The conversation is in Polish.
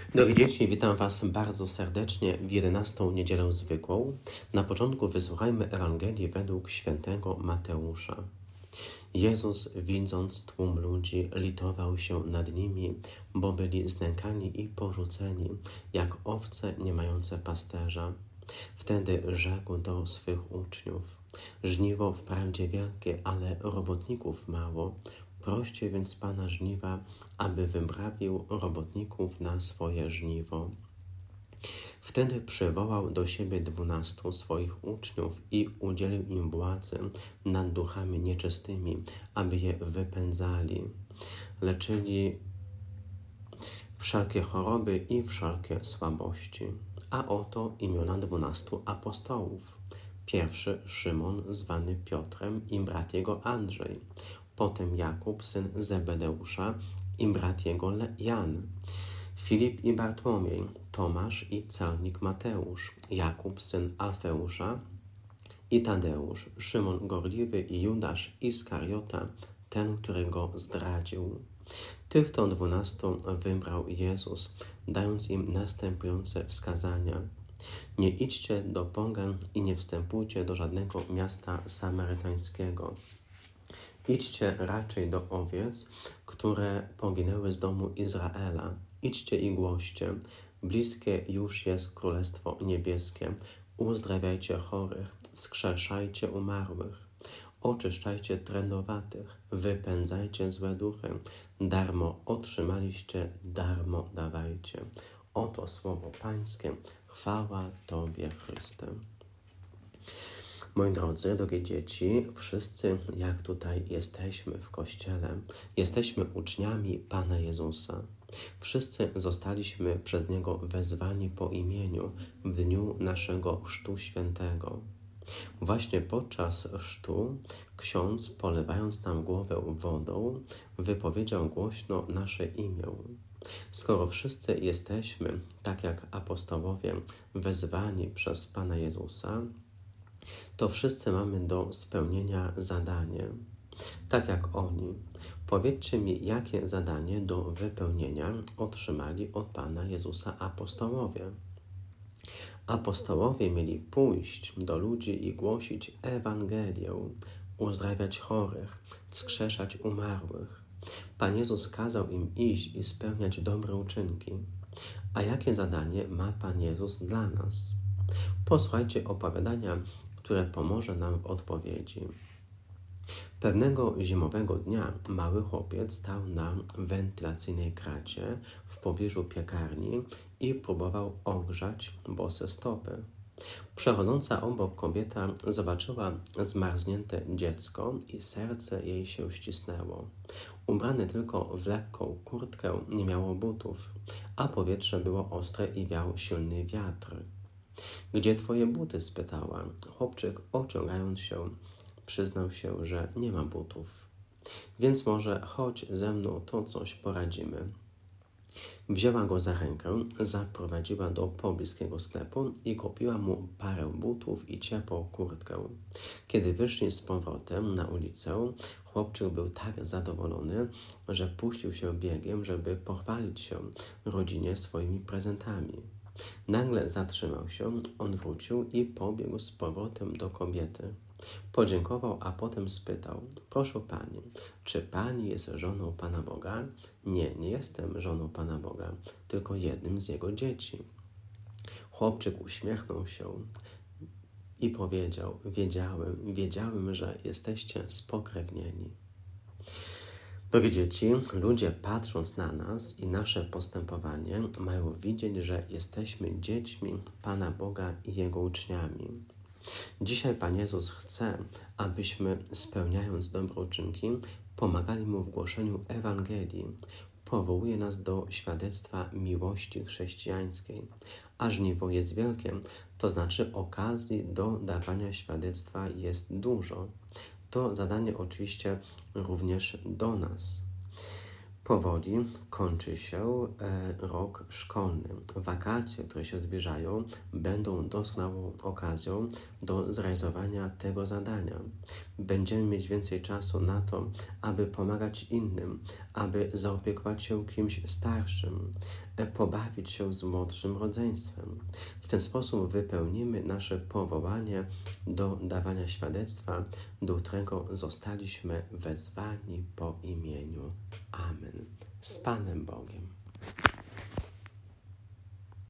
Drogie dzieci, witam Was bardzo serdecznie w 11. niedzielę zwykłą. Na początku wysłuchajmy Ewangelii według świętego Mateusza. Jezus, widząc tłum ludzi, litował się nad nimi, bo byli znękani i porzuceni, jak owce nie mające pasterza. Wtedy rzekł do swych uczniów: żniwo wprawdzie wielkie, ale robotników mało. Proście więc Pana żniwa, aby wybrawił robotników na swoje żniwo. Wtedy przywołał do siebie 12 swoich uczniów i udzielił im władzy nad duchami nieczystymi, aby je wypędzali. Leczyli wszelkie choroby i wszelkie słabości. A oto imiona 12 apostołów. Pierwszy Szymon, zwany Piotrem, i brat jego Andrzej. Potem Jakub, syn Zebedeusza, i brat jego Jan. Filip i Bartłomiej, Tomasz i celnik Mateusz, Jakub, syn Alfeusza i Tadeusz, Szymon Gorliwy i Judasz Iskariota, ten, który go zdradził. Tych to 12 wybrał Jezus, dając im następujące wskazania. Nie idźcie do pogan i nie wstępujcie do żadnego miasta samarytańskiego. Idźcie raczej do owiec, które poginęły z domu Izraela. Idźcie i głoście, bliskie już jest Królestwo Niebieskie. Uzdrawiajcie chorych, wskrzeszajcie umarłych, oczyszczajcie trędowatych, wypędzajcie złe duchy. Darmo otrzymaliście, darmo dawajcie. Oto słowo Pańskie. Chwała Tobie, Chryste. Moi drodzy, drogie dzieci, wszyscy jak tutaj jesteśmy w Kościele, jesteśmy uczniami Pana Jezusa. Wszyscy zostaliśmy przez Niego wezwani po imieniu w dniu naszego Chrztu Świętego. Właśnie podczas chrztu ksiądz, polewając nam głowę wodą, wypowiedział głośno nasze imię. Skoro wszyscy jesteśmy, tak jak apostołowie, wezwani przez Pana Jezusa, to wszyscy mamy do spełnienia zadanie, tak jak oni. Powiedzcie mi, jakie zadanie do wypełnienia otrzymali od Pana Jezusa apostołowie. Apostołowie mieli pójść do ludzi i głosić Ewangelię, uzdrawiać chorych, wskrzeszać umarłych. Pan Jezus kazał im iść i spełniać dobre uczynki. A jakie zadanie ma Pan Jezus dla nas? Posłuchajcie opowiadania, które pomoże nam w odpowiedzi. Pewnego zimowego dnia mały chłopiec stał na wentylacyjnej kracie w pobliżu piekarni i próbował ogrzać bose stopy. Przechodząca obok kobieta zobaczyła zmarznięte dziecko i serce jej się ścisnęło. Ubrane tylko w lekką kurtkę, nie miało butów, a powietrze było ostre i wiał silny wiatr. Gdzie twoje buty? Spytała. Chłopczyk, ociągając się, przyznał się, że nie ma butów. Więc może chodź ze mną, to coś poradzimy. Wzięła go za rękę, zaprowadziła do pobliskiego sklepu i kupiła mu parę butów i ciepłą kurtkę. Kiedy wyszli z powrotem na ulicę, chłopczyk był tak zadowolony, że puścił się biegiem, żeby pochwalić się rodzinie swoimi prezentami. Nagle zatrzymał się, odwrócił i pobiegł z powrotem do kobiety. Podziękował, a potem spytał: proszę Pani, czy Pani jest żoną Pana Boga? Nie, nie jestem żoną Pana Boga, tylko jednym z Jego dzieci. Chłopczyk uśmiechnął się i powiedział: wiedziałem, że jesteście spokrewnieni. Drogie dzieci, ludzie patrząc na nas i nasze postępowanie mają widzieć, że jesteśmy dziećmi Pana Boga i Jego uczniami. Dzisiaj Pan Jezus chce, abyśmy, spełniając dobre uczynki, pomagali Mu w głoszeniu Ewangelii. Powołuje nas do świadectwa miłości chrześcijańskiej. A żniwo jest wielkie, to znaczy okazji do dawania świadectwa jest dużo. To zadanie oczywiście również do nas. Powoli kończy się rok szkolny. Wakacje, które się zbliżają, będą doskonałą okazją do zrealizowania tego zadania. Będziemy mieć więcej czasu na to, aby pomagać innym, aby zaopiekować się kimś starszym, pobawić się z młodszym rodzeństwem. W ten sposób wypełnimy nasze powołanie do dawania świadectwa, do którego zostaliśmy wezwani po imieniu. Amen. Z Panem Bogiem.